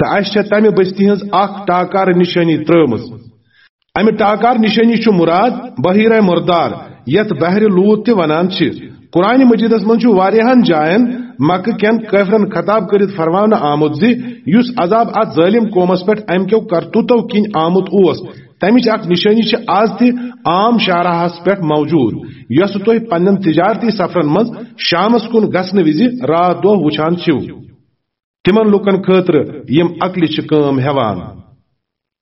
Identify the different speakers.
Speaker 1: तो अस तमि बस्ती हज टाकार निशानी त्रमज अमि टाकार निशानी मुराद बहिरा मुर्दार यथ बहर लूत तनान कुरान मजीदस मज वारियाहन जायन मक्क केन काफिरन खताब कर फरमान आमुत जुस अजाब अत जालिम कौमस पे अमो करतूतो किन आमुत तमिच निशानी आज तम शाहराहस पे मौजूद यस तुह पन्न तिजारती सफरन मज शामस कुन गसन विज रात दो वुछान तिमन लुकन खतर यम अक्ल काम हेवान।